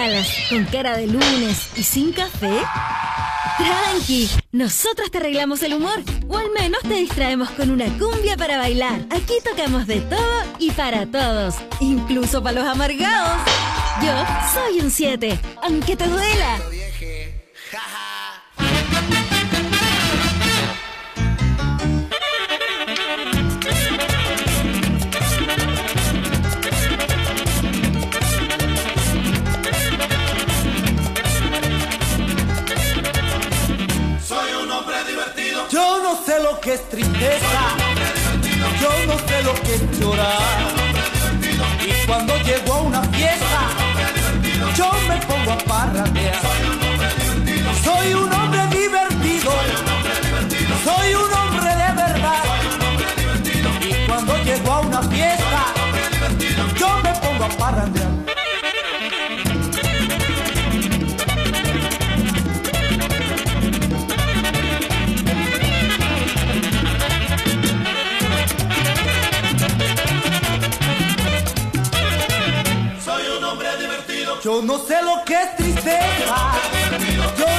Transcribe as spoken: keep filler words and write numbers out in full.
malas, con cara de lunes y sin café? Tranqui, nosotros te arreglamos el humor, o al menos te distraemos con una cumbia para bailar. Aquí tocamos de todo y para todos, incluso para los amargados. Yo soy un siete, aunque te duela. Yo no sé lo que es tristeza, yo no sé lo que es llorar. Y cuando llego a una fiesta, yo me pongo a parrandear. Soy un hombre divertido, soy un hombre de verdad. Y cuando llego a una fiesta, yo me pongo a parrandear. Yo no sé lo que es tristeza, yo